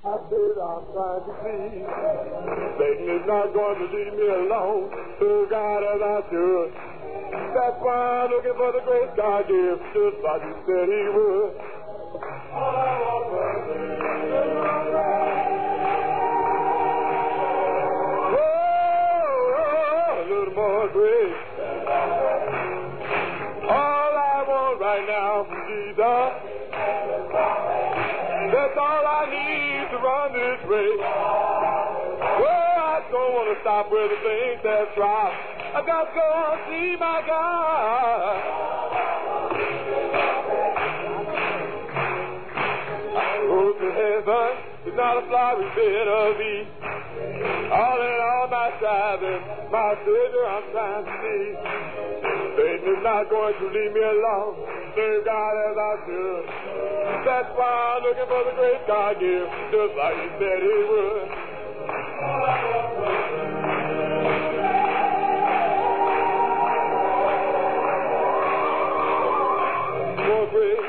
I said I'm trying to please. Satan is not going to leave me alone. To God as I should. That's why I'm looking for the great God gift, just like He said He would. All I want for a little more grace. All I want right now from Jesus. That's all I need to run this race. Well, I don't want to stop with the things that's right. I got to go and see my God. I go to heaven, it's not a flowery bed of ease. All in all my striving, my Savior I'm trying to see. Satan is not going to leave me alone. Serve God as I should. That's why I'm looking for the great God gift, just like He said He would. More grace.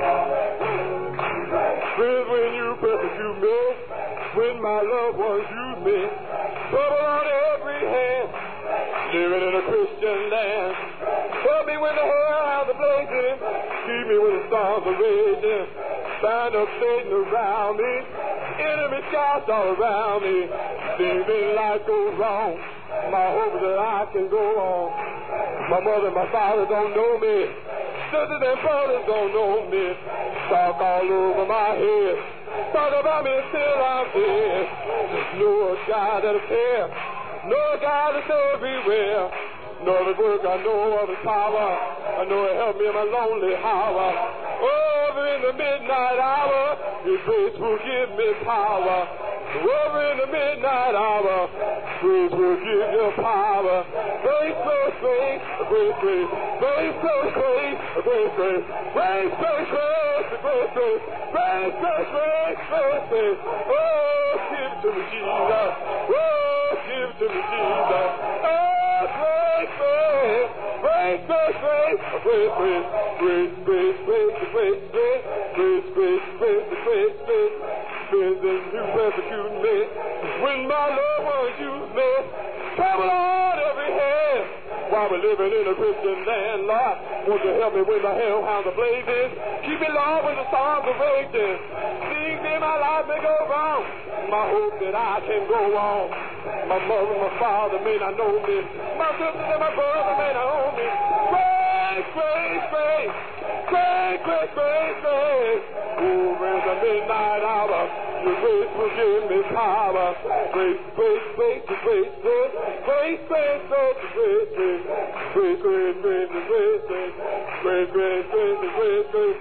Friends, when you persecute me, when my loved ones use me, trouble on every hand, living in a Christian land. Help me when the hell has a blazing, keep me when the storms are raging. Bind up Satan around me, enemy scouts all around me. Things in life go wrong, my hope is that I can go on. My mother and my father don't know me, sisters and brothers don't know me. Talk all over my head, talk about me until I'm dead. Just know a God that'll care, know a God that's everywhere. Know of His work, I know of His power. I know He'll help me in my lonely hour. Over in the midnight hour, His grace will give me power. Over in the midnight hour, grace will give you power. Grace, grace, grace, grace, grace. Grace, grace, grace, grace, grace. Grace, grace, grace, grace, grace. Grace, grace, grace, grace, grace. Oh, give it to me, Jesus. Oh, give it to me, Jesus. Oh, grace, grace, grace, grace, grace, grace, grace, grace, grace, grace, grace, grace, grace, grace, grace, grace. Friends that you persecute me, when my loved ones use me, travel on every hand. While we're living in a Christian land, Lord, won't you help me when the hellhounds are blazing? Keep me, Lord, when the storms are raging. Things in my life may go wrong. My hope that I can go on. My mother and my father may not know me. My sisters and my brother may not own me. Grace, grace, grace. Grace, grace, grace, grace. Over in the midnight hour, your grace will give me power. Grace, grace, grace, grace, grace. Grace, grace, grace, grace, grace. Grace, grace, grace, grace, grace. Grace, grace, grace, grace, grace.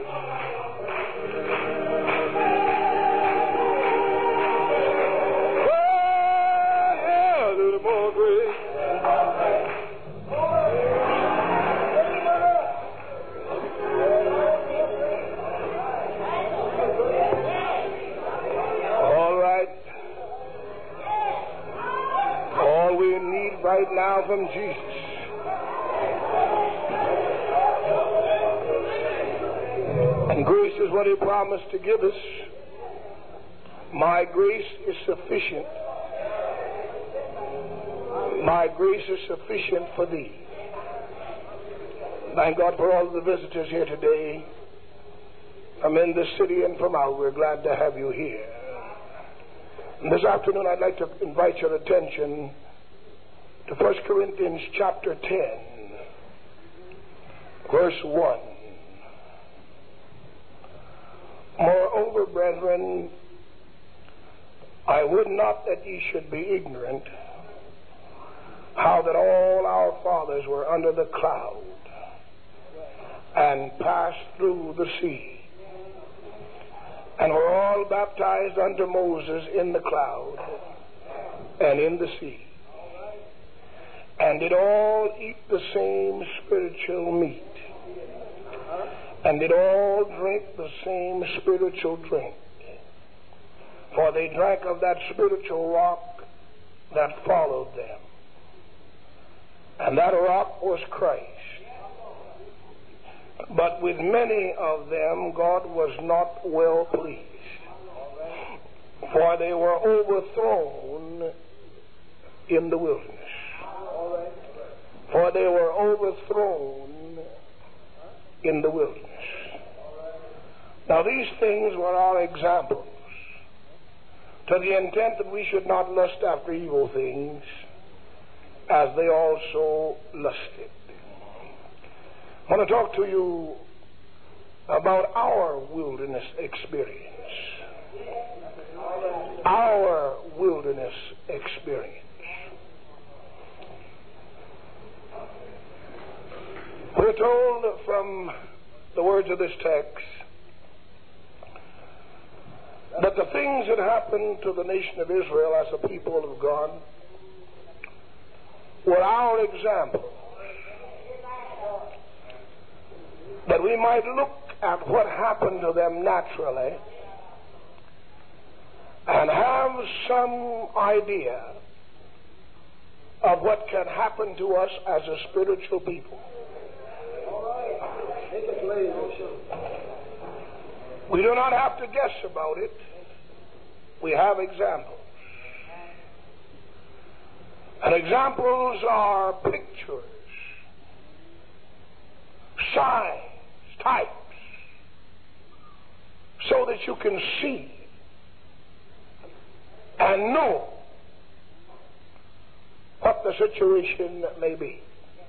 Oh, yeah, a little more grace. Right now from Jesus. And grace is what He promised to give us. My grace is sufficient. My grace is sufficient for thee. Thank God for all the visitors here today. From in this city and from out. We're glad to have you here. And this afternoon I'd like to invite your attention to 1 Corinthians chapter 10, verse 1. Moreover, brethren, I would not that ye should be ignorant how that all our fathers were under the cloud and passed through the sea, and were all baptized unto Moses in the cloud and in the sea, and did all eat the same spiritual meat, and did all drink the same spiritual drink. For they drank of that spiritual rock that followed them, and that rock was Christ. But with many of them God was not well pleased, For they were overthrown in the wilderness. For they were overthrown in the wilderness. Now these things were our examples, to the intent that we should not lust after evil things, as they also lusted. I want to talk to you about our wilderness experience. Our wilderness experience. We're told from the words of this text that the things that happened to the nation of Israel as a people of God were our example, that we might look at what happened to them naturally and have some idea of what can happen to us as a spiritual people. We do not have to guess about it. We have examples. And examples are pictures, signs, types, so that you can see and know what the situation may be.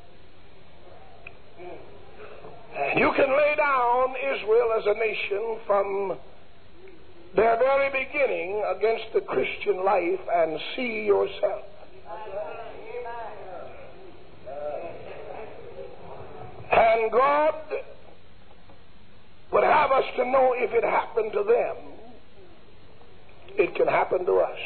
And you can lay down Israel as a nation from their very beginning against the Christian life and see yourself. And God would have us to know, if it happened to them, it can happen to us.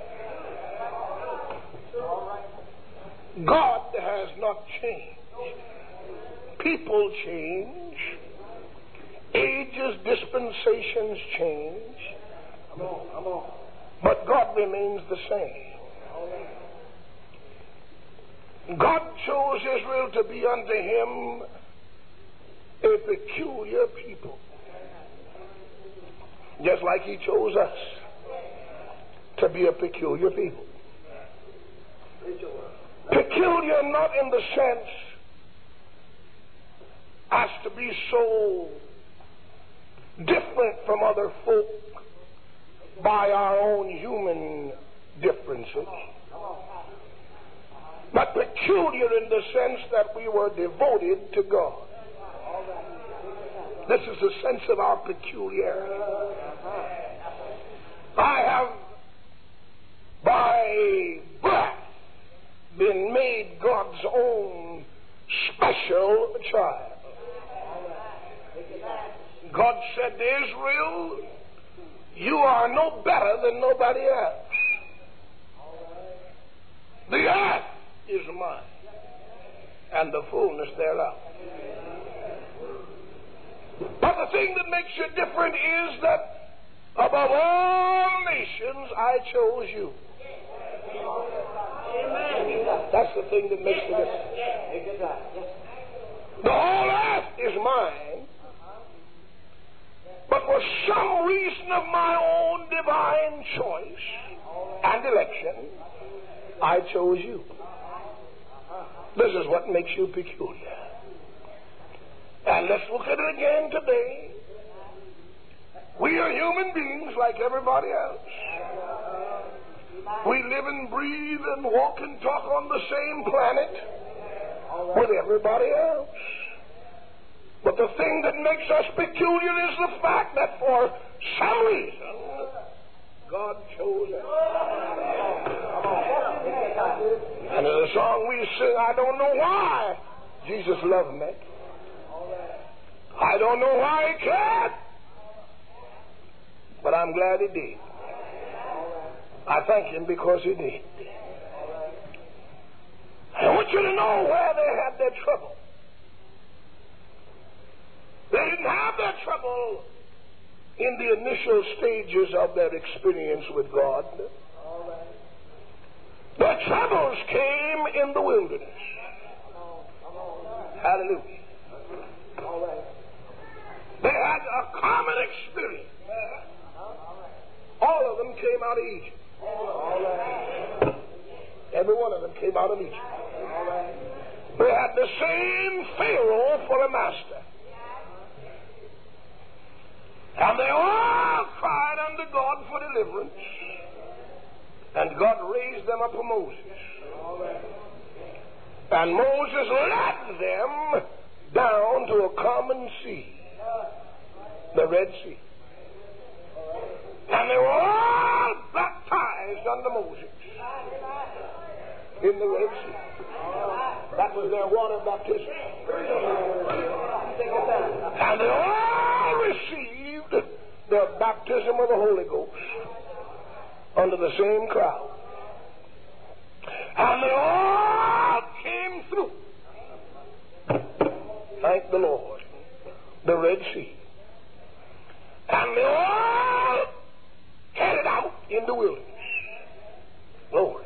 God has not changed. People change. Ages, dispensations change. But God remains the same. God chose Israel to be unto him a peculiar people. Just like he chose us to be a peculiar people. Peculiar not in the sense as to be so different from other folk by our own human differences, but peculiar in the sense that we were devoted to God. This is the sense of our peculiarity. I have, by birth, been made God's own special child. God said to Israel, you are no better than nobody else. The earth is mine, and the fullness thereof. But the thing that makes you different is that above all nations I chose you. That's the thing that makes the difference. The whole earth is mine, but for some reason of my own divine choice and election, I chose you. This is what makes you peculiar. And let's look at it again today. We are human beings like everybody else. We live and breathe and walk and talk on the same planet with everybody else. But the thing that makes us peculiar is the fact that for some reason God chose us. And in the song we sing, I don't know why Jesus loved me. I don't know why he cared, but I'm glad he did. I thank him because he did. I want you to know where they had their trouble. They didn't have their trouble in the initial stages of their experience with God. Their troubles came in the wilderness. Hallelujah. They had a common experience. All of them came out of Egypt. Every one of them came out of Egypt. They had the same Pharaoh for a master. And they all cried unto God for deliverance. And God raised them up for Moses. And Moses led them down to a common sea, the Red Sea. And they were all baptized under Moses in the Red Sea. That was their water baptism. And they all received their baptism of the Holy Ghost under the same crowd. And they all came through. Thank the Lord. The Red Sea. And they all headed out in the wilderness. Glory.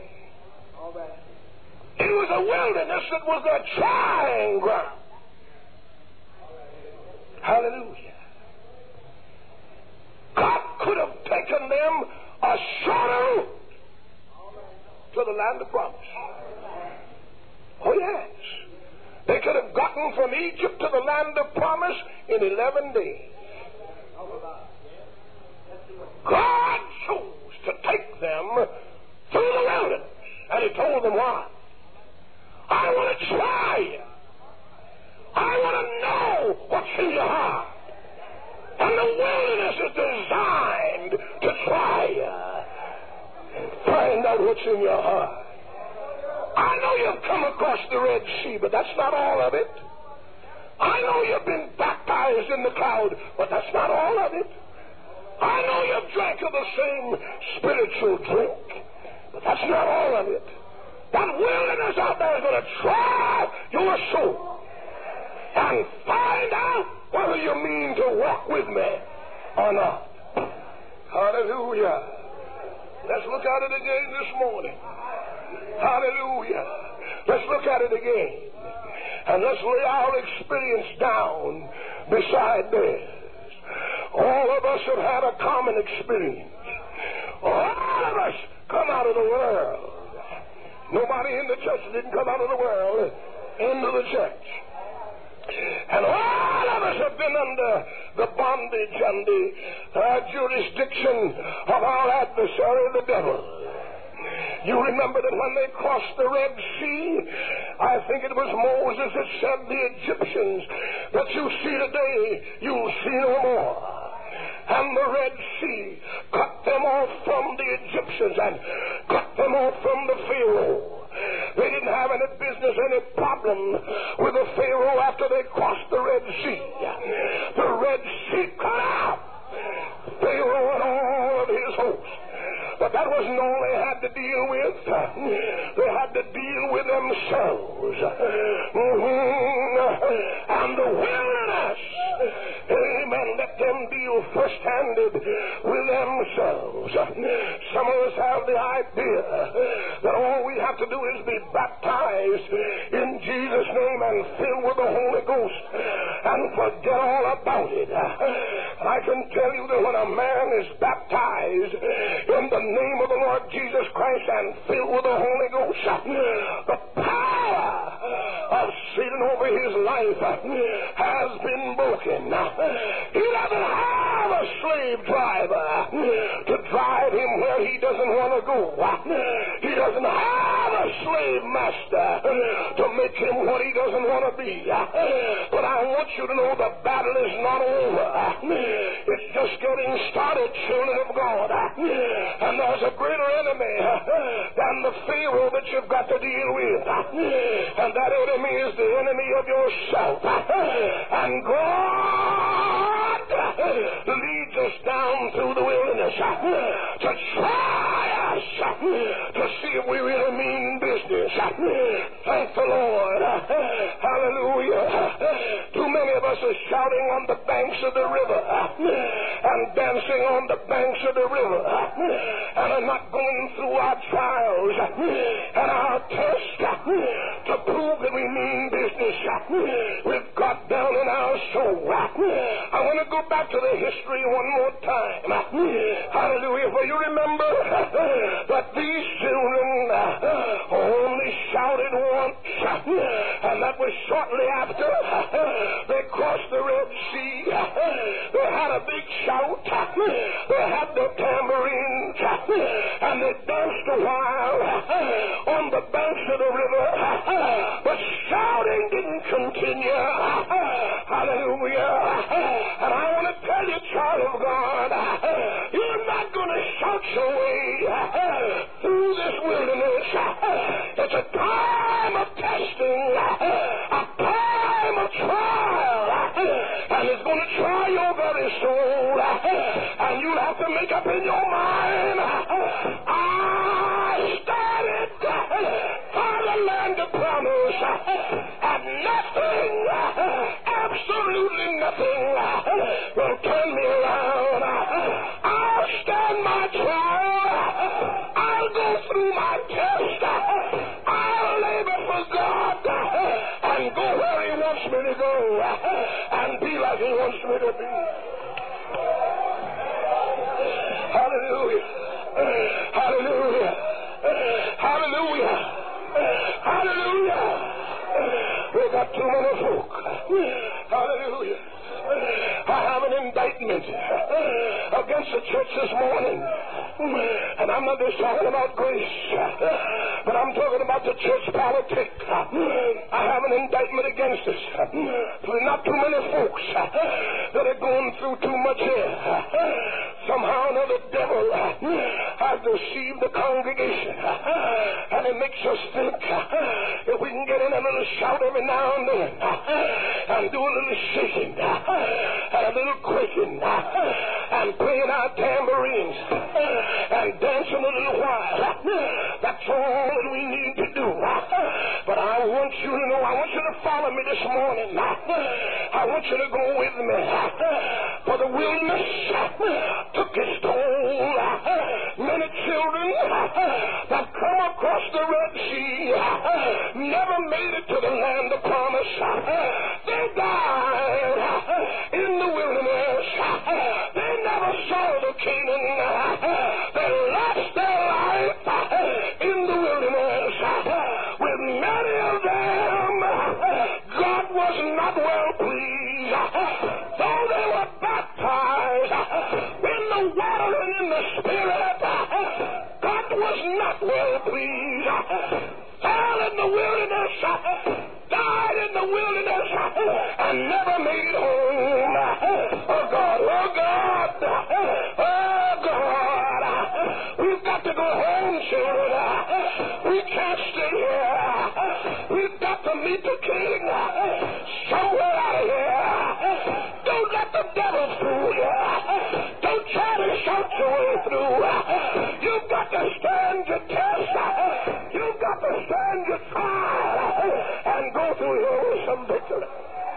It was a wilderness that was their trying ground. Hallelujah. God could have taken them a shorter route to the land of promise. Oh, yes. They could have gotten from Egypt to the land of promise in 11 days. God chose to take them through the wilderness, and He told them why. I want to try you. I want to know what's in your heart. And the wilderness is designed to try you and find out what's in your heart. I know you've come across the Red Sea, but that's not all of it. I know you've been baptized in the cloud, but that's not all of it. I know you've drank of the same spiritual drink, but that's not all of it. That wilderness out there is going to try your soul and find out whether you mean to walk with me or not. Hallelujah. Let's look at it again this morning. Hallelujah. Let's look at it again. And let's lay our experience down beside theirs. All of us have had a common experience. All of us come out of the world. Nobody in the church didn't come out of the world into the church. And all of us have been under the bondage and the jurisdiction of our adversary, the devil. You remember that when they crossed the Red Sea, I think it was Moses that said, the Egyptians that you see today, you'll see no more. And the Red Sea cut them off from the Egyptians and cut them off from the Pharaoh. They didn't have any business, any problem with the Pharaoh after they crossed the Red Sea. The Red Sea cut out Pharaoh and all of his host. But that wasn't all they had to deal with. They had to deal with themselves. And the wilderness, amen, let them deal first-handed with themselves. Some of us have the idea that all we have to do is be baptized in Jesus' name and filled with the Holy Ghost and forget all about it. And I can tell you that when a man is baptized in the name of the Lord Jesus Christ and filled with the Holy Ghost, the power of Satan over his life has been broken. He doesn't have a slave driver to drive him where he doesn't want to go. He doesn't have a slave master to make him what he doesn't want to be. But I want you to know the battle is not over. It's just getting started, children of God. And there's a greater enemy than the Pharaoh that you've got to deal with. And that enemy is the enemy of yourself. And God leads us down through the wilderness to try us, to see if we really mean business. Thank the Lord. Hallelujah. Too many of us are shouting on the banks of the river and dancing on the banks of the river and are not going through our trials and our tests to prove that we mean business with God down in our soul. I want to go back to the history one more time. Hallelujah. For you remember that these children only shouted once, and that was shortly after they crossed the Red Sea. They had a big shout. They had their tambourines, and they danced a while on the banks of the river. But shouting didn't continue. Hallelujah. And I want to tell you, child of God, you're not going to shout your way through this wilderness. It's a time of testing, a time of trial, and it's going to try your very soul, and you'll have to make up in your mind, I started for the land of promise, and nothing, absolutely nothing, will turn me around. I'll stand my trial. I'll go through my test. I'll labor for God and go where He wants me to go and be like He wants me to be. Hallelujah. Hallelujah. Hallelujah. Hallelujah. We got too many folk. Hallelujah. I have an indictment against the church this morning. And I'm not just talking about grace, but I'm talking about the church politics. I have an indictment against us. There's not too many folks that are going through too much here. Somehow or another, the devil has deceived the congregation. And it makes us think if we can get in a little shout every now and then, and do a little shaking, and a little quaking, and playing our tambourines, and dancing a little while, that's all that we need to do. But I want you to know, I want you to follow me this morning. I want you to go with me. For the wilderness took its toll. Many children that come across the Red Sea never made it to the land of promise. They died in the wilderness. They never saw the Canaan. They lost their life in the wilderness. With many of them, God was not well pleased. Though they were baptized in the water and in the Spirit, God was not well pleased. Fell in the wilderness, died in the wilderness, and never made home. Oh God, oh God, oh God. We've got to go home, children. We can't stay here. We've got to meet the King somewhere out of here. Don't let the devil fool you. Don't try to shout your way through. You've got to stand your test. You've got to stand your trial and go through here with some victory.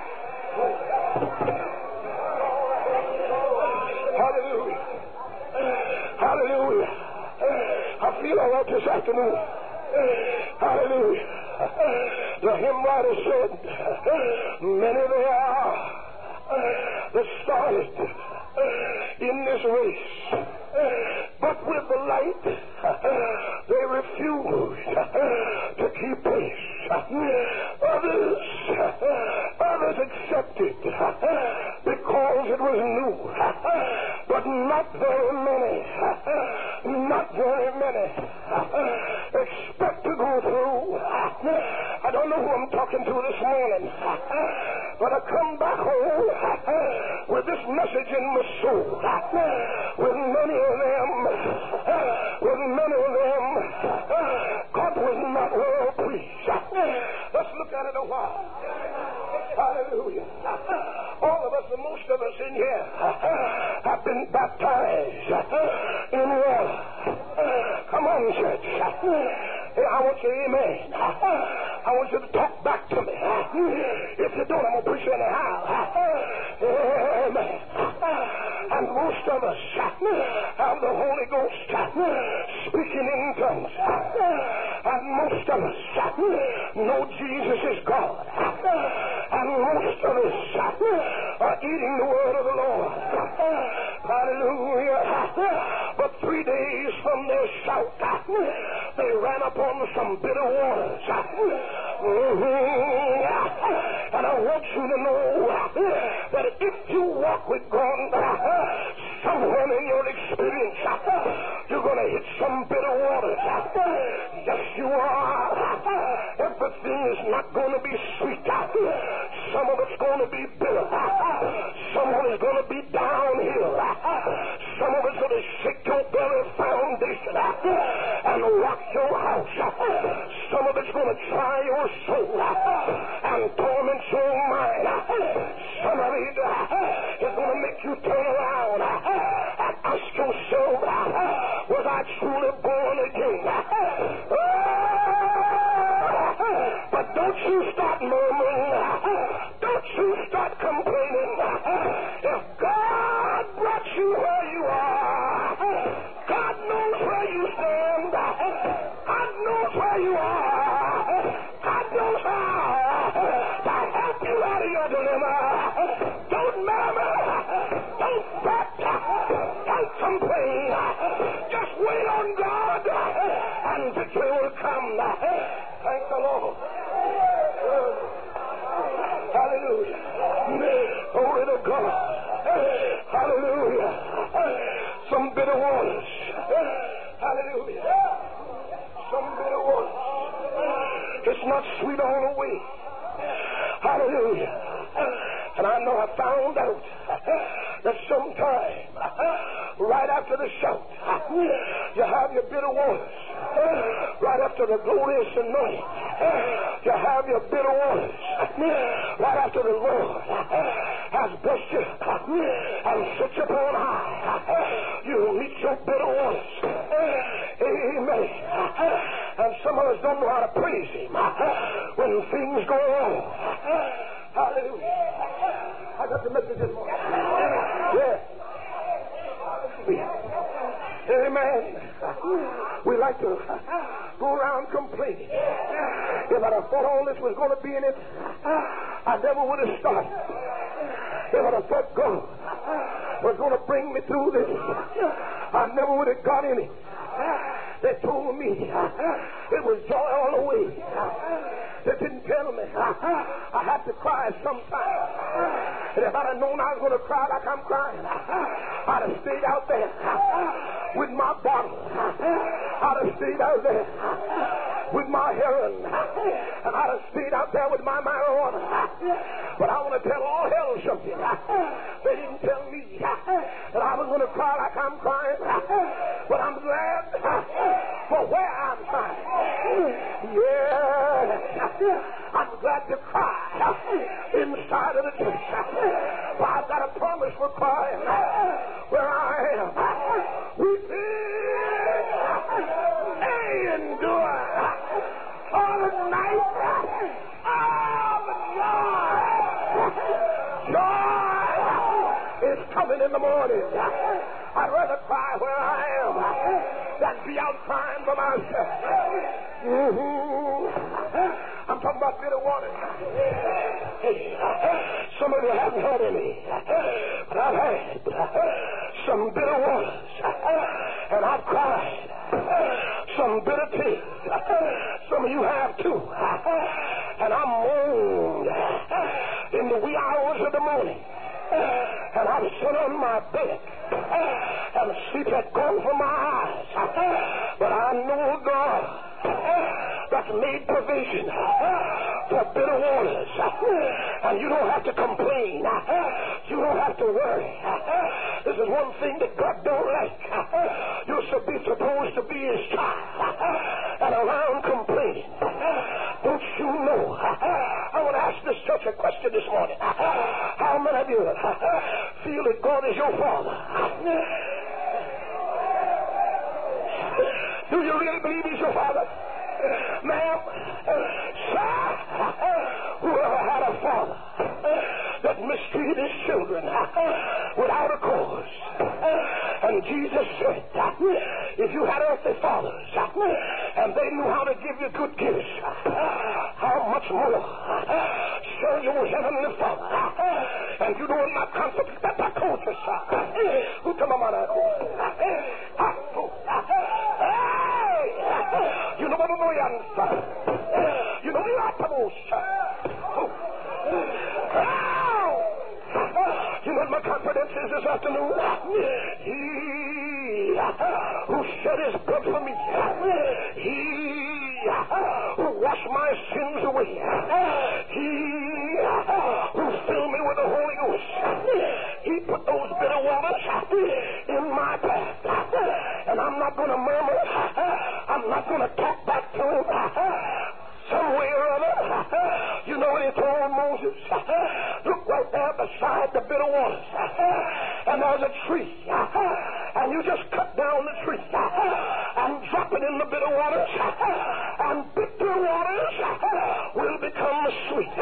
Hallelujah. Hallelujah. I feel all right this afternoon. Hallelujah. The hymn writer said, many they are that started in this race, but with the light they refused to keep pace. Others accepted because it was new, but not very many. Not very many expect to go through. I don't know who I'm talking to this morning, but I come back home with this message in my soul. With many of them, God was not well pleased. Let's look at it a while. Hallelujah. All of us, and most of us in here, have been baptized in water. Come on, church. Hey, I want you, amen. I want you to talk back to me. If you don't, I'm going to preach anyhow. Amen. And most of us have the Holy Ghost speaking in tongues. I And most of us know Jesus is God. And most of us are eating the word of the Lord. Hallelujah. But 3 days from their shout, they ran upon some bitter waters. And I want you to know that if you walk with God, somewhere in your experience, you're going to hit some bitter waters. Yes, you are. Everything is not going to be sweet. Some of it's going to be bitter. Some of it's going to be downhill. Some of it's going to shake your very foundation and rock your house. Some of it's going to try your soul and torment your mind. Some of it is going to make you turn around and ask yourself, was I truly born again? But don't you start murmuring. Don't you start complaining. If God brought you where you are, God knows where you stand. God knows where you are. God knows how to help you out of your dilemma. Don't murmur. Don't fret. Don't complain. Just wait on God and victory will come. Thank the Lord. Hallelujah. Glory to God. Hallelujah. Some bitter waters. Hallelujah. Some bitter waters. It's not sweet all the way. Hallelujah. And I know I found out that sometime right after the shout, you have your bitter waters. Right after the glorious anointing, you have your bitter waters. Right after the Lord has blessed you and set you upon high, you meet your bitter waters. Amen. And some of us don't know how to praise Him when things go wrong. Hallelujah. I got the message this morning. Yeah. Amen. We like to go around complaining. If I'd have thought all this was going to be in it, I never would have started. If I'd have thought God was going to bring me through this, I never would have got in it. They told me it was joy all the way. They didn't tell me I had to cry sometime. And if I'd have known I was going to cry like I'm crying, I'd have stayed out there with my bottle. I'd have stayed out there with my heroin. And I'd have stayed out there with my marijuana. But I want to tell all hell something. They didn't tell me that I was going to cry like I'm crying. But I'm glad for where I'm crying. Yeah. I'm glad to cry inside of the church. But I've got a promise for crying where I am. Weeping may endure for the night. Joy is coming in the morning. I'd rather cry where I am than be out crying for myself. I'm talking about bitter waters. Some of you haven't heard any, but I've had some bitter waters, and I've cried some bitter tears. Some of you have too, and I'm moaned in the wee hours of the morning, and I've sat on my bed, and sleep had gone from my eyes, but I know God that's made provision for bitter waters. And you don't have to complain. You don't have to worry. This is one thing that God don't like. You're supposed to be His child and around complaining. Don't you know? I want to ask this church a question this morning. How many of you feel that God is your Father? Do you really believe He's your Father? Ma'am, sir, whoever had a father that mistreated his children without a cause, and And Jesus said, if you had earthly fathers and they knew how to give you good gifts, how much more shall your heavenly Father? And you know in my conflict that I told you, who to my mother? You know what I'm saying? You know the you know what my confidence is this afternoon? He who shed his blood for me, he who washed my sins away, he who filled me with the Holy Ghost, he put those bitter waters in my path. And I'm not going to murmur. I'm not going to talk back to him. Some way or other, you know what he told Moses? Look right there beside the bitter waters, and there's a tree, and you just cut down the tree and drop it in the bitter waters, and bitter waters will become sweet.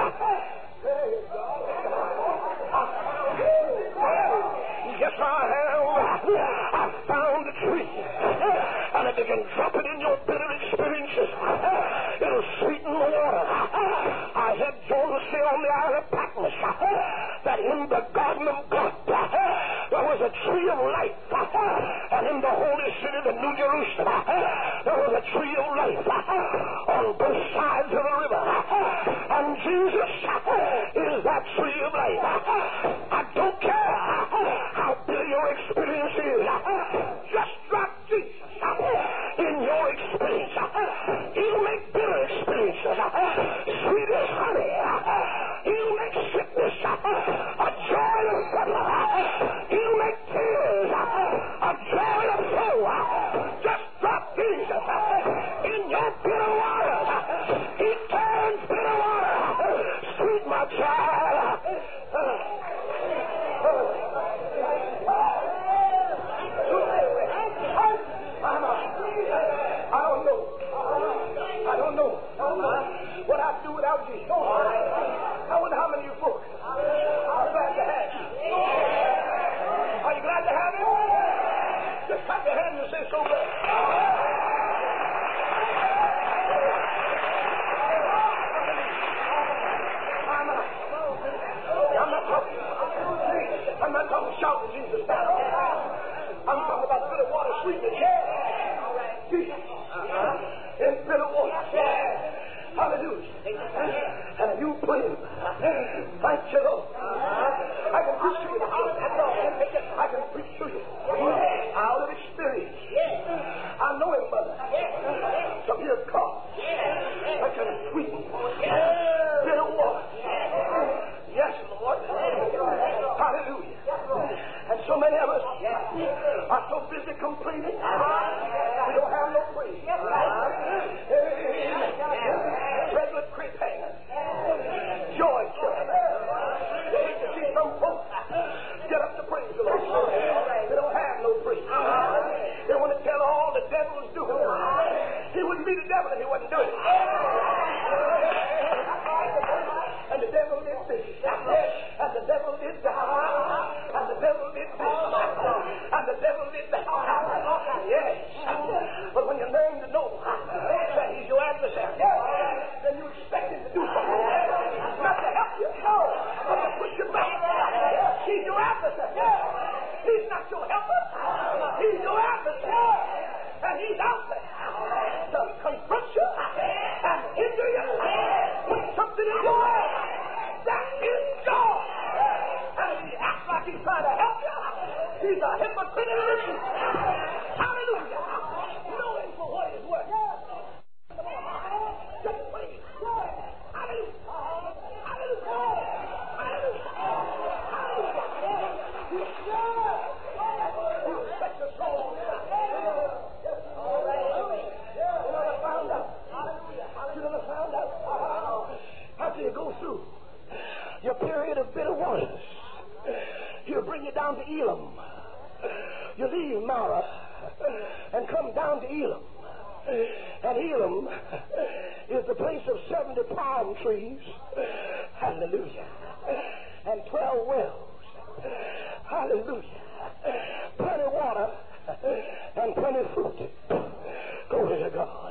Yes, I have. I found the tree. And if you can drop it in your bitter experiences, it'll sweeten the water. I had John say on the Isle of Patmos that in the garden of God there was a tree of life. And in the holy city, the New Jerusalem, there was a tree of life on both sides of the river. And Jesus is that tree of life. I don't care how bitter your experience is. Just drop Jesus in your experience. He'll make bitter experiences sweet as honey. He'll make sickness a joy of fun. He'll make tears a joy of flow. Just drop Jesus in your bitter water. He turns bitter water sweet, my child. I don't know what I'd do without Jesus. I wonder how many of you folks are glad to have you. Are you glad to have him? Just clap your hands and say, so glad. I'm not talking shouting Jesus now. I'm talking about bitter water sweetness. Jesus. In bitter water. Hallelujah. And you put him. Thank you, Lord. I can preach to you. I can preach to you. Out of experience. I know him, mother. So here comes. I can sweeten bitter water. Yes, Lord. Hallelujah. And so many of us are so busy complaining, we don't have no praise. Regular creep hangers, joy killers. They hate to see some folks get up to praise the Lord. They don't have no praise. They want to tell all the devil is doing. He wouldn't be the devil if he wasn't doing it. And the devil did this. And the devil did that. And the devil did this. And the devil did that. Yes. But when you learn to know that he's your adversary, then you expect him to do something. Not to help you, but to push you back. He's your adversary. He's not your helper. He's your adversary. And he's out there to confront you and hinder you. Put something in your way. That is God. And if he acts like he's trying to help you, he's a hypocrite and an idiot. Hallelujah. Know him for what he's worth. Just praise. Hallelujah. Hallelujah. Hallelujah. Hallelujah. You respect your soul. You never found out. You never found out. After you go through your period of bitter waters, he'll bring you down to Elam. You leave Mara and come down to Elam. And Elam is the place of 70 palm trees. Hallelujah. And 12 wells. Hallelujah. Plenty of water and plenty of fruit. Glory to God.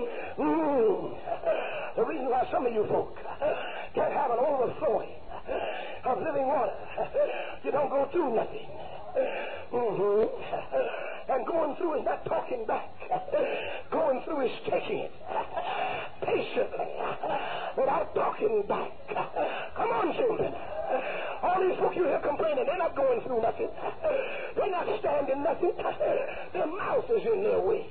The reason why some of you folk can't have an overflowing of living water, you don't go through nothing. And going through is not talking back. Going through is taking it patiently without talking back. Come on, children. All these folk you hear complaining, they're not going through nothing. They're not standing nothing. Their mouth is in their way.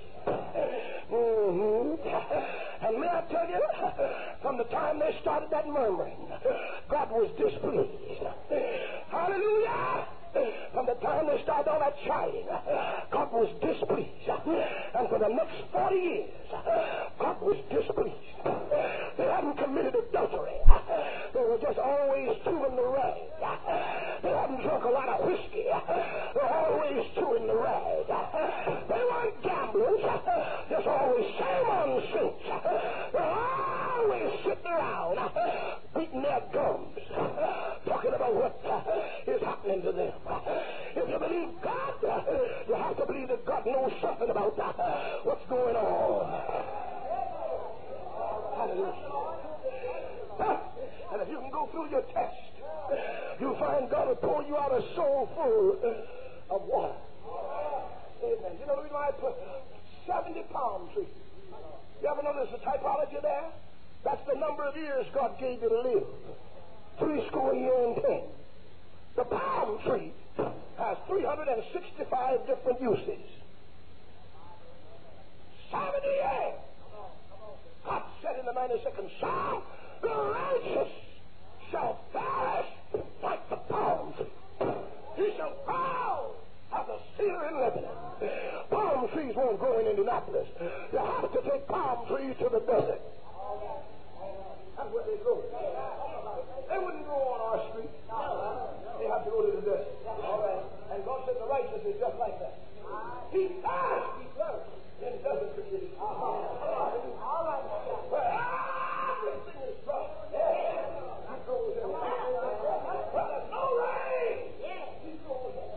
And may I tell you, from the time they started that murmuring, God was displeased. Hallelujah! From the time they started all that chiding, God was displeased. And for the next 40 years, God was displeased. They hadn't committed adultery. They were just always chewing the rag. They hadn't drunk a lot of whiskey. They were always chewing the rag. They weren't gamblers. Just always same-on saints. They were always sitting around, beating their gums, talking about what is happening to them. If you believe God, you have to believe that God knows something about what's going on. Hallelujah. And if you can go through your test, you'll find God will pour you out a soul full of water. Amen. You know the reason why I put 70 palm trees? You ever notice the typology there? That's the number of years God gave you to live. 70 years and 10. The palm tree has 365 different uses. 70 years. God said in the 92nd Psalm, the righteous shall flourish like the palm tree. He shall grow as a cedar in Lebanon. Palm trees won't grow in Indianapolis. You have to take palm trees to the desert. That's where they grow. They wouldn't grow on our street. They have to go to the desert. And God said the righteous is just like that. He flourishes in desert conditions. All right. Where everything is dry. He grows in. Where there's no rain. He grows in.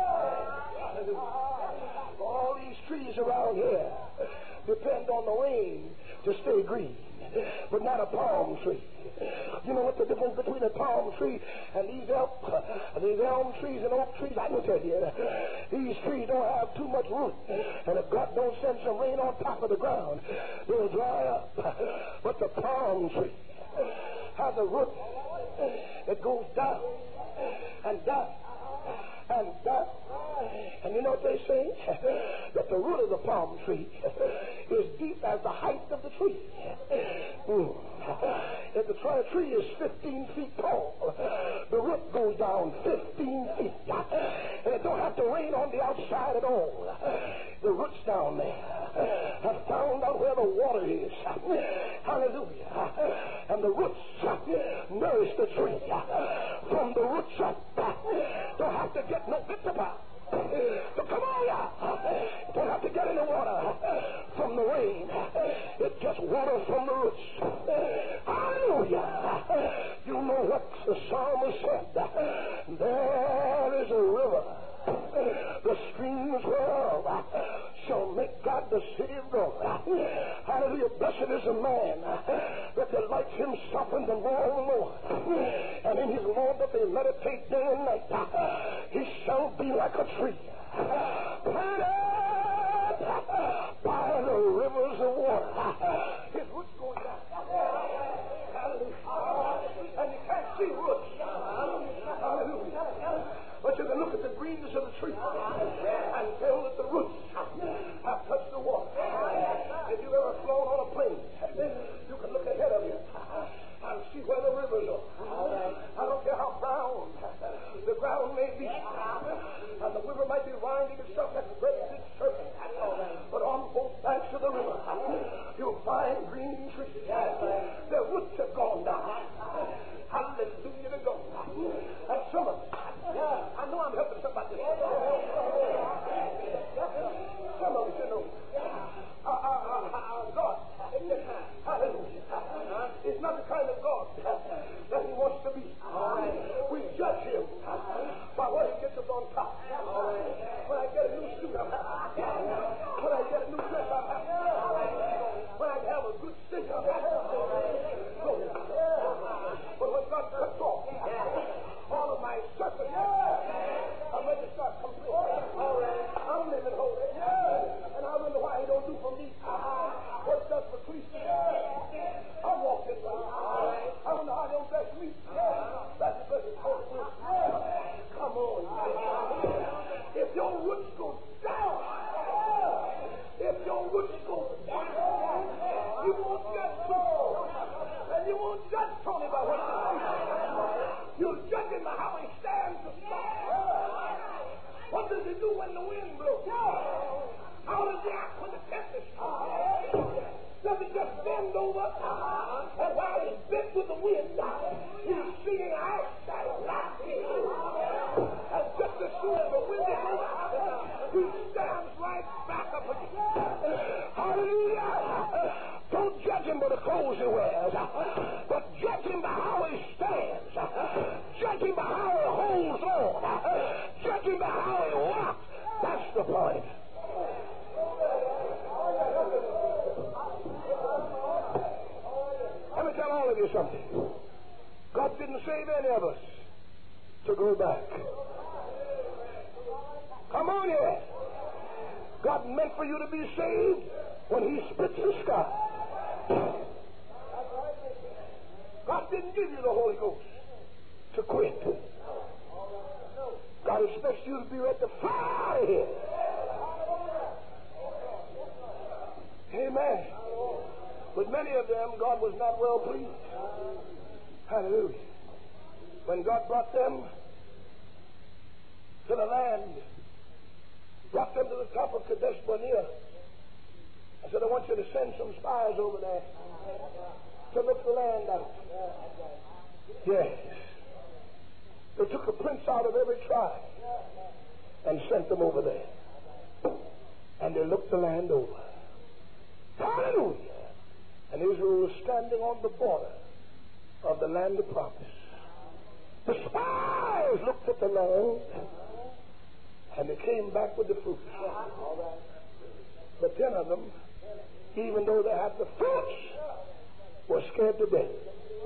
All these trees around here depend on the rain to stay green, but not a palm tree. You know what the difference between a palm tree and these elm trees and oak trees? I can tell you, these trees don't have too much root, and if God don't send some rain on top of the ground, they'll dry up. But the palm tree has a root that goes down and down and down. And you know what they say? That the root of the palm tree is deep as the height of the tree. If the tree is 15 feet tall, the root goes down 15 feet. And it don't have to rain on the outside at all. The roots down there have found out where the water is. Hallelujah. And the roots nourish the tree from the roots up. Don't have to get no bits about. So come on, you don't have to get any water from the rain. It's just water from the roots. Hallelujah. You know what the psalmist said. There is a river, the streams whereof shall make God the city of God. Hallelujah. Blessed is the man that delights himself in the law of the Lord, and in his law that they meditate day and night. He shall be like a tree planted by the rivers of water. His roots going down. Hallelujah. And you can't see roots. Hallelujah. But you can look at the greenness of the tree and tell that the roots have touched the water. If you've ever flown on a plane, you can look ahead of you and see where the rivers are. I don't care how brown the ground may be, and the river might be winding itself like a great big serpent, but on both banks of the river you'll find green trees. Their roots have gone down. Hallelujah to God. And some of us, I know I'm helping somebody. Some of us, you know, God, hallelujah, is not the kind of God that he wants to be. We judge him by what he gets us on top. When I get a new suit, I'm happy. And while he's bit with the wind, he's singing out that last hymn. And just as soon as the wind is over, he stands right back up again. Hallelujah! Don't judge him by the clothes he wears, but judge him by how he stands. Judge him by how he holds on. Judge him by how he walks. That's the point. Let me tell all of you something. God didn't save any of us to go back. Come on here. God meant for you to be saved when he spits the sky. God didn't give you the Holy Ghost to quit. God expects you to be ready to fly out of here. Amen. With many of them, God was not well pleased. Hallelujah. When God brought them to the land, brought them to the top of Kadesh Barnea, I said, I want you to send some spies over there to look the land out. Yes. They took a prince out of every tribe and sent them over there. And they looked the land over. Hallelujah. And Israel was standing on the border of the land of promise. The spies looked at the land and they came back with the fruits. But 10 of them, even though they had the fruits, were scared to death.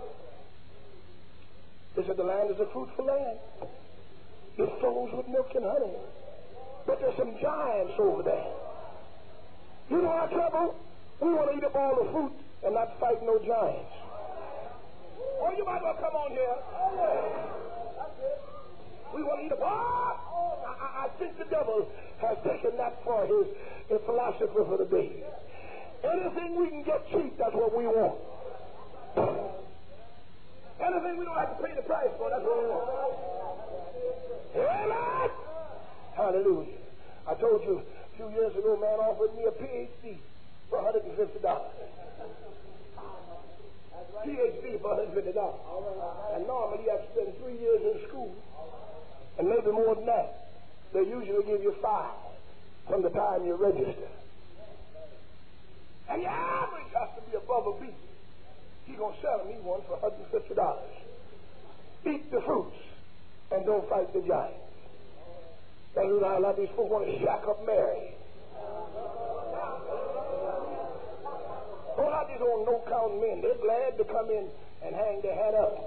They said the land is a fruitful land. It flows with milk and honey. But there's some giants over there. You know our trouble? We want to eat up all the fruit and not fight no giants. Oh, you might well come on here. We want to eat up all. I think the devil has taken that for his philosophy for the day. Anything we can get cheap, that's what we want. Anything we don't have to pay the price for, that's what we want. Amen. Hallelujah. I told you a few years ago, man offered me a PhD for $150. PhD for $150. And normally you have to spend 3 years in school. And maybe more than that. They usually give you 5 from the time you register. And your average has to be above a B. He's going to sell me one for $150. Eat the fruits and don't fight the giants. That's why a lot of these folks want to shack up Mary. A lot of these old no-count men, they're glad to come in and hang their head up.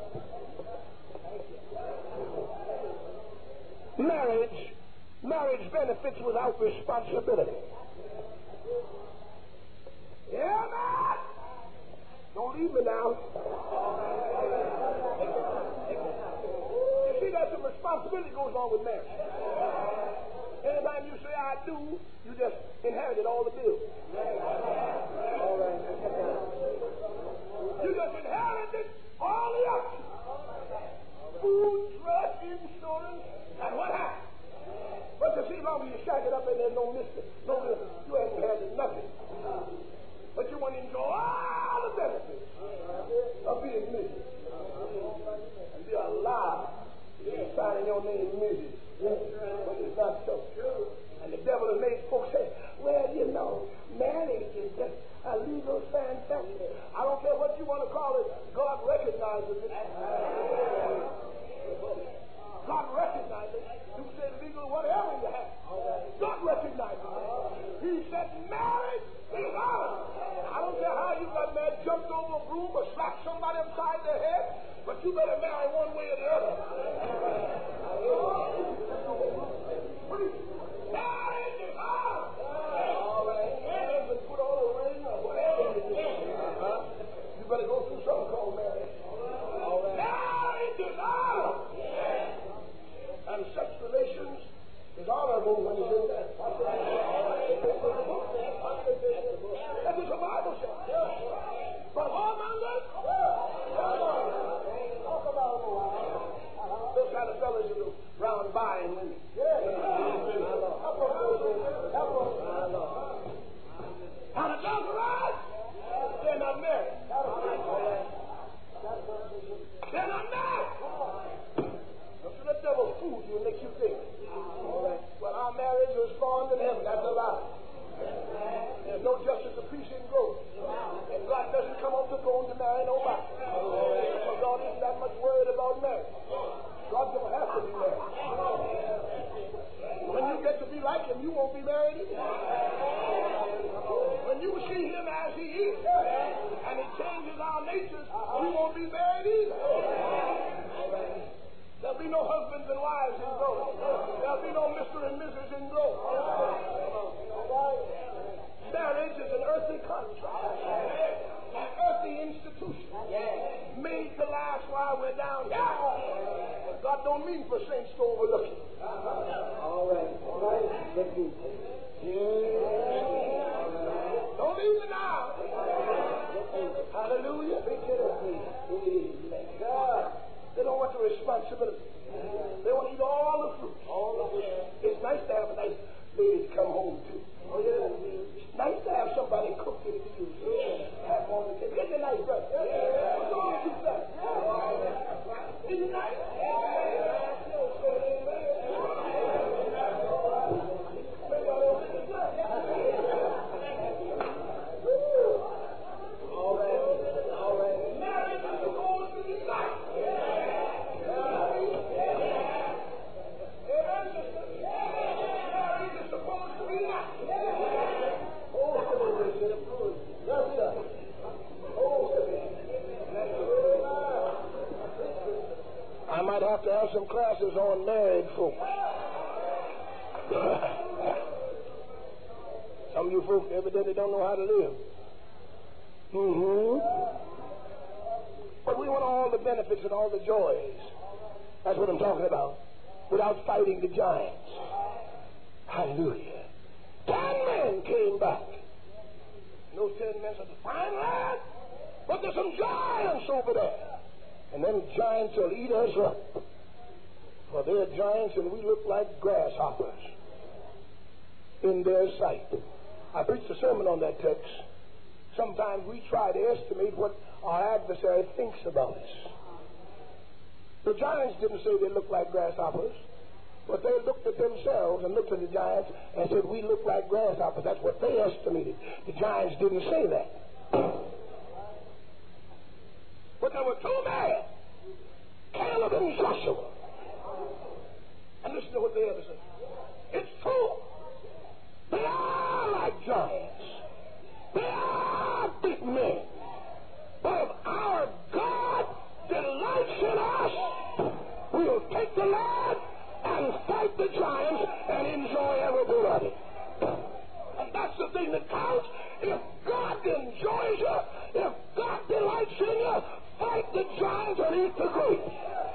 Marriage benefits without responsibility. Yeah, man! Don't leave me now. You see, there's some responsibility goes on with marriage. Anytime you say I do, you just inherited all the bills. You just inherited all the options. Food, dress, insurance, and what happened? But you see, as long as you shag it up and there's no mystery, you ain't inherited nothing. But you want to enjoy all the benefits of being Mrs. And be alive. You're signing your name Mrs. But it's not so. And the devil has made folks say, well, you know, marriage is just a legal fantasy. I don't care what you want to call it, God recognizes it. God recognizes it. You say legal whatever you have. God recognizes it. He said marriage is ours. I don't care how you got mad, jumped over a broom or slapped somebody upside their head, but you better marry one way or the other. Marriage is ours. All right. And put on a ring or whatever you do. You better go through something called marriage. All right. Marriage is ours. And sex relations is honorable when you do that. That is a Bible says. But whoremongers, talk about won't be married either. There'll be no husbands and wives in growth. There'll be no Mr. and Mrs. in growth. Marriage is an earthly contract, an earthly institution, made to last while we're down here. But God don't mean for saints to overlook it. All right. Don't leave it now. Hallelujah. They don't want the responsibility. They want to eat all the fruit. It's nice to have a nice lady to come home to. It's nice to have somebody cook it for you. Have on the table. Get the nice brother. What's all you say? Isn't it nice? I might have to have some classes on married folks. Some of you folks evidently don't know how to live. But we want all the benefits and all the joys. That's what I'm talking about. Without fighting the giants. Hallelujah. 10 men came back. And those 10 men said, fine lad, but there's some giants over there. And them giants will eat us up. For they're giants and we look like grasshoppers in their sight. I preached a sermon on that text. Sometimes we try to estimate what our adversary thinks about us. The giants didn't say they looked like grasshoppers, but they looked at themselves and looked at the giants and said, we look like grasshoppers. That's what they estimated. The giants didn't say that. But there were 2 men, Caleb and Joshua. And listen to what they ever said. It's true. They are like giants. They are big men. But if our God delights in us, we'll take the land and fight the giants and enjoy every bit of it. And that's the thing that counts. If God enjoys you, if God delights in you, fight the giants and eat the grapes.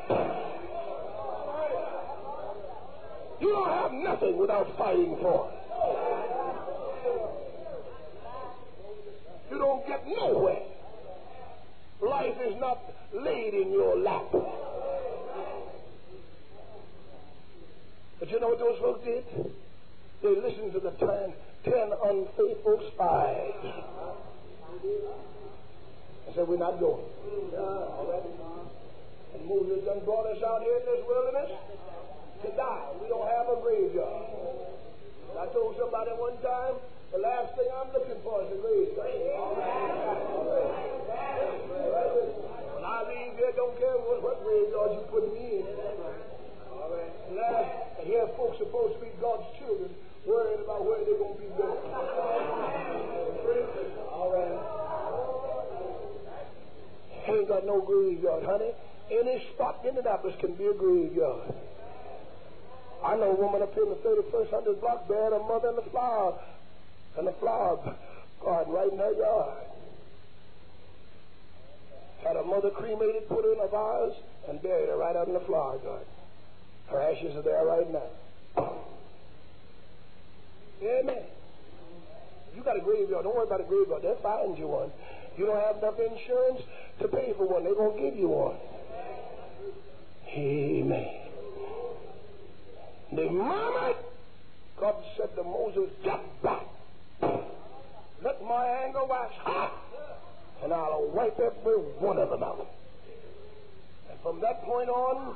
You don't have nothing without fighting for it. You don't get nowhere. Life is not laid in your lap. But you know what those folks did? They listened to the 10 unfaithful spies. I said, we're not going. And Moses done brought us out here in this wilderness to die. We don't have a graveyard. I told somebody one time, the last thing I'm looking for is a graveyard. When I leave here, don't care what graveyard you put me in. All right. And here folks are supposed to be God's children, worrying about where they're going to be buried. All right. Ain't got no graveyard, honey. Any spot in Indianapolis can be a graveyard. I know a woman up here in the 3100 block buried her mother in the flower garden right in her yard. Had her mother cremated, put her in a vase, and buried her right out in the flower garden. Her ashes are there right now. Amen. You got a graveyard. Don't worry about a graveyard. They'll find you one. You don't have enough insurance to pay for one. They're going to give you one. Amen. They murmured. God said to Moses, get back. Let my anger wax hot, and I'll wipe every one of them out. And from that point on,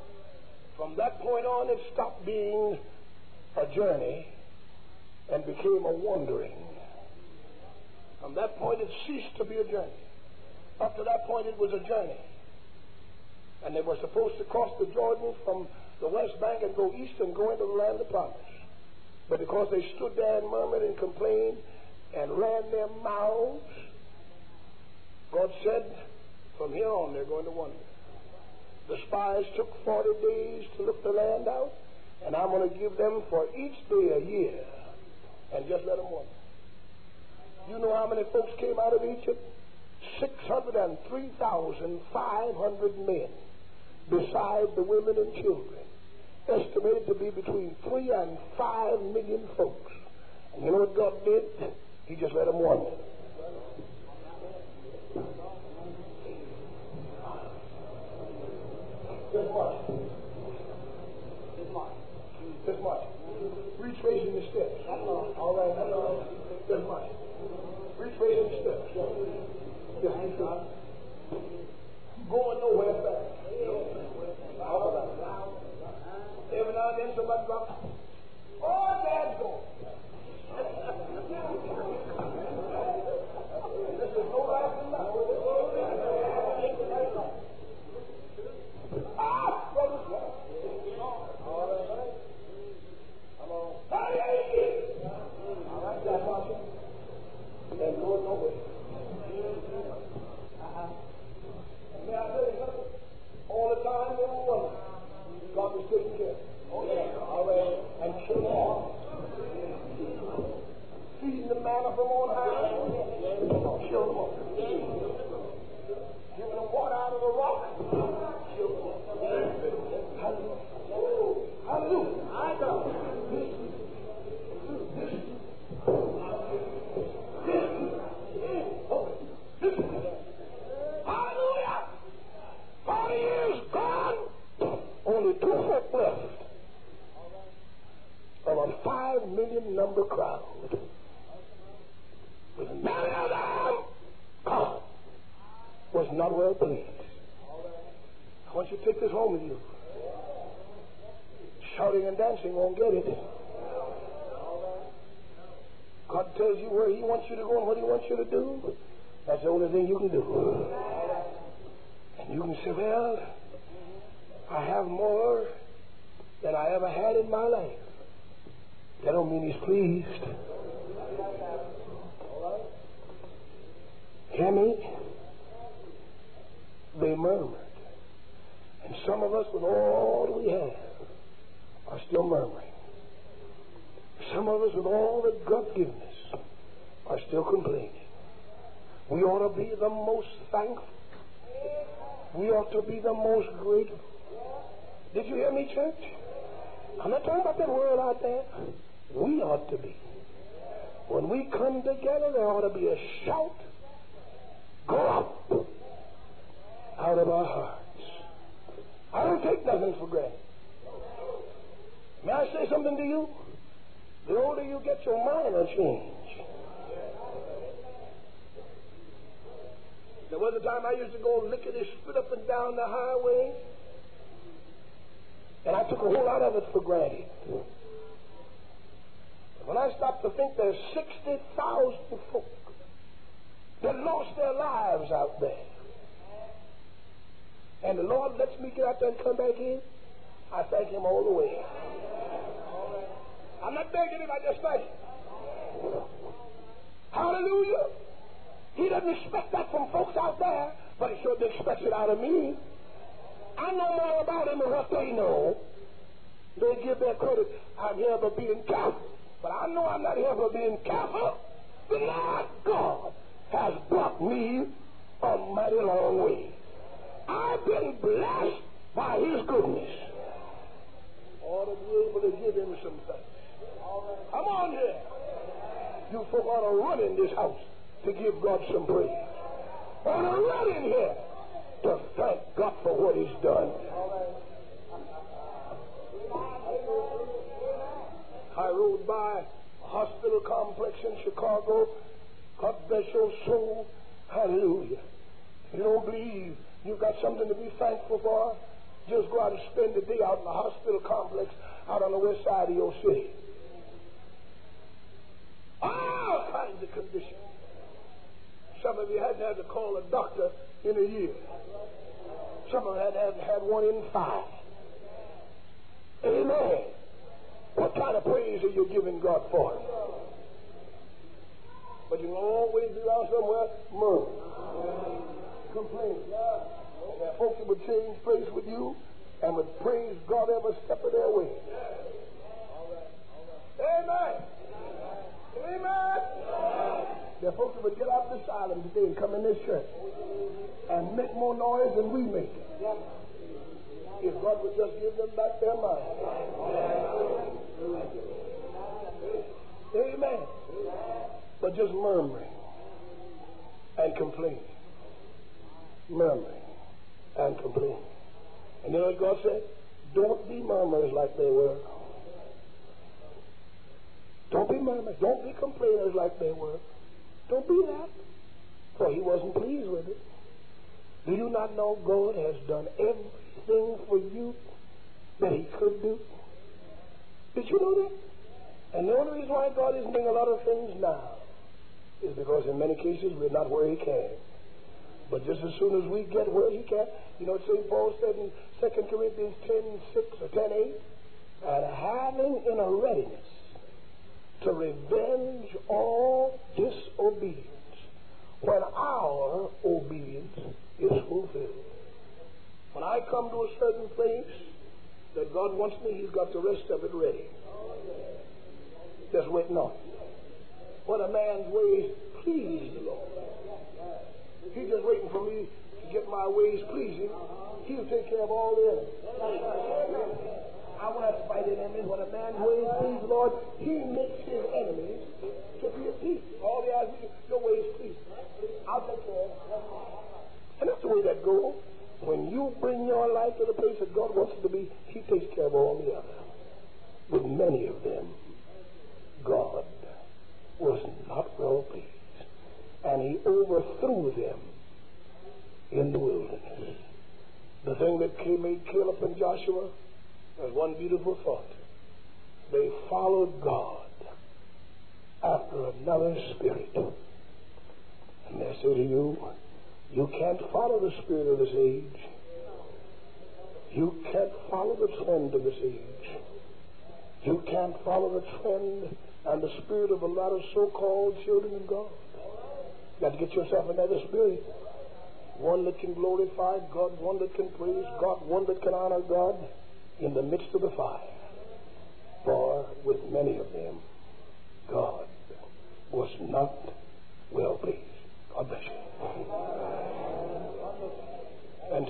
it stopped being a journey and became a wandering. From that point, it ceased to be a journey. Up to that point, it was a journey. And they were supposed to cross the Jordan from the west bank and go east and go into the land of promise. But because they stood there and murmured and complained and ran their mouths, God said, From here on, they're going to wonder. The spies took 40 days to look the land out, and I'm going to give them for each day a year, and just let them wonder. You know how many folks came out of Egypt? 603,500 men, besides the women and children, estimated to be between 3 and 5 million folks. And you know what God did? He just let them wander. Just watch. Just watch. Retracing the steps. All right. Just watch. Retracing the steps. Just keep going. Going nowhere fast. All right. Every now and then somebody drops. Oh, Dad's going. This is no life in life. And Lord nowhere. May I tell you something? All the time they were wondering. God was taking care of them. All right. And killing them. Feeding the manna from on high. Kill them all. Giving them water out of the rock. Kill them all. Hallelujah. Hallelujah. I know. Hallelujah. 40 years gone. Only 2 folk left of a 5 million number crowd. With many of them, God was not well pleased. I want you to take this home with you. Shouting and dancing won't get it. God tells you where He wants you to go and what He wants you to do. That's the only thing you can do. And you can say, well, I have more than I ever had in my life. That don't mean He's pleased. Hear me? They murmured. And some of us, with all we have, are still murmuring. Some of us, with all that God given us, are still complaining. We ought to be the most thankful. We ought to be the most grateful. Did you hear me, church? I'm not talking about that world out there. We ought to be. When we come together, there ought to be a shout. Go up out of our hearts. I don't take nothing for granted. May I say something to you? The older you get, your mind will change. There was a time I used to go lickety split up and down the highway, and I took a whole lot of it for granted. But when I stopped to think, there's 60,000 folk that lost their lives out there. And the Lord lets me get out there and come back in. I thank Him all the way. I'm not begging Him, I just thank Him. Hallelujah. He doesn't expect that from folks out there, but He sure expects it out of me. I know more about Him than what they know. They give their credit. I'm here for being careful. But I know I'm not here for being careful. The Lord God has brought me a mighty long way. I've been blessed by His goodness. Ought to be able to give Him some thanks. Come on here. You folk ought to run in this house to give God some praise. Ought to run in here to thank God for what He's done. I rode by a hospital complex in Chicago. God bless your soul. Hallelujah. If you don't believe you've got something to be thankful for, just go out and spend the day out in the hospital complex out on the west side of your city. All kinds of conditions. Some of you hadn't had to call a doctor in a year. Some of you hadn't had one in 5. Amen. What kind of praise are you giving God for? But you can always be out somewhere murmuring. complain. And that folks that would change place with you and would praise God every step of their way. Amen. Amen. There are folks that would get out of this island today and come in this church and make more noise than we make. If God would just give them back their mind. Amen. But just murmuring and complaining. Murmuring and complaining. And you know what God said? Don't be murmurers like they were. Don't be murmurers. Don't be complainers like they were. Don't be that. For he wasn't pleased with it. Do you not know God has done everything for you that he could do? Did you know that? And the only reason why God is doing a lot of things now is because in many cases we're not where he can. But just as soon as we get where he can, you know what St. Paul said in 2 Corinthians 10:6 or 10:8? And having in a readiness to revenge all disobedience when our obedience is fulfilled. When I come to a certain place that God wants me, he's got the rest of it ready. Just waiting on. When a man's ways please the Lord, he's just waiting for me to get my ways pleasing. He'll take care of all the others. I want to fight enemies. When a man's ways please the Lord, he makes his enemies to be at peace. All the eyes, your ways please. I'll take care of it. And that's the way that goes. When you bring your life to the place that God wants it to be, he takes care of all the others. With many of them, God was not well pleased. And he overthrew them in the wilderness. The thing that made Caleb and Joshua was one beautiful thought. They followed God after another spirit. And I say to you, you can't follow the spirit of this age. You can't follow the trend of this age. You can't follow the trend and the spirit of a lot of so-called children of God. You got to get yourself another spirit. One that can glorify God, one that can praise God, one that can honor God in the midst of the fire. For with many of them, God was not well pleased. God bless you. And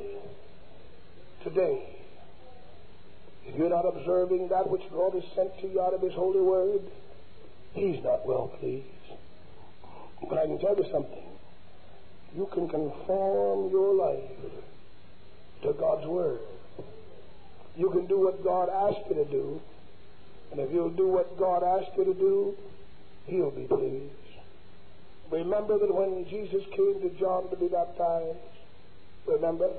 today, if you're not observing that which God has sent to you out of his holy word, he's not well pleased. But I can tell you something. You can conform your life to God's word. You can do what God asked you to do. And if you'll do what God asked you to do, he'll be pleased. Remember that when Jesus came to John to be baptized, remember?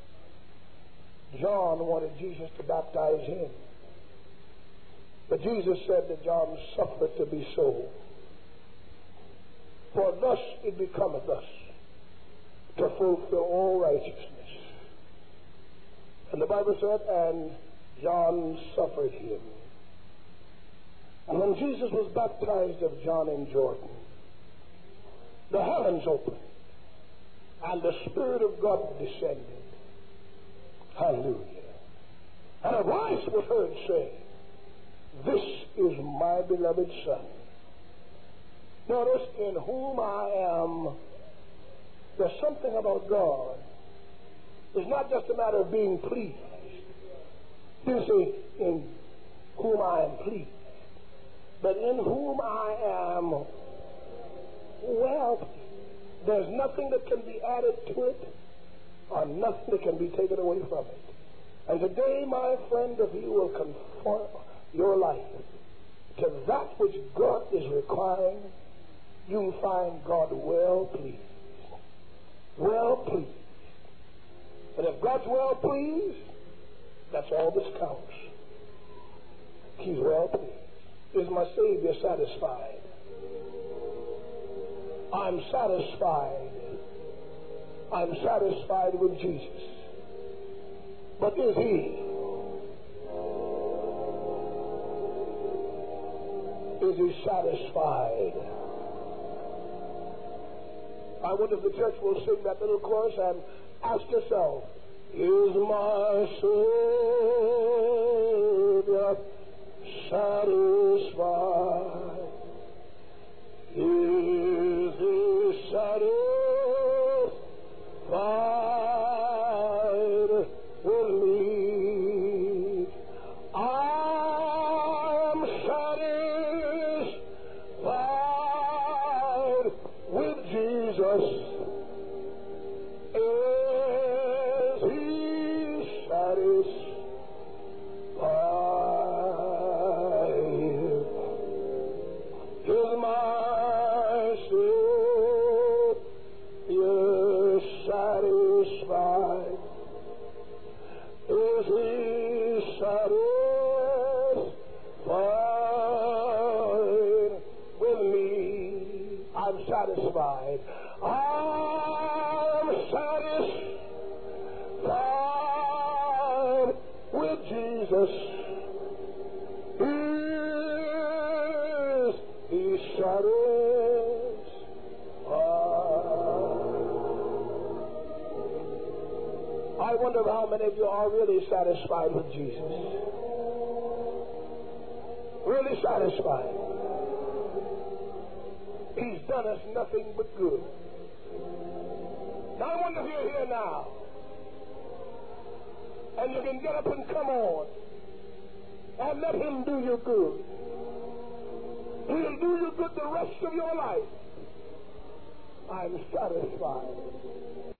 John wanted Jesus to baptize him. But Jesus said that John suffered to be so. For thus it becometh us to fulfill all righteousness. And the Bible said, and John suffered him. And when Jesus was baptized of John in Jordan, the heavens opened, and the Spirit of God descended. Hallelujah. And a voice was heard saying, this is my beloved Son. Notice, in whom I am. There's something about God. It's not just a matter of being pleased. You see, in whom I am pleased. But in whom I am well pleased. There's nothing that can be added to it, or nothing that can be taken away from it. And today, my friend, if you will conform your life to that which God is requiring, you'll find God well pleased. Well pleased. And if God's well pleased, that's all that counts. He's well pleased. Is my Savior satisfied? I'm satisfied. I'm satisfied with Jesus. But is he? Is he satisfied? I wonder if the church will sing that little chorus and ask yourself, is my Savior satisfied? Is he satisfied with me? I am satisfied with Jesus. Is he satisfied? Is my Savior satisfied? Is he satisfied with me? I'm satisfied. I'm satisfied with Jesus. Is he satisfied? I wonder how many of you are really satisfied with Jesus. Really satisfied. He's done us nothing but good. Now I wonder if you're here now and you can get up and come on and let him do you good. He'll do you good the rest of your life. I'm satisfied.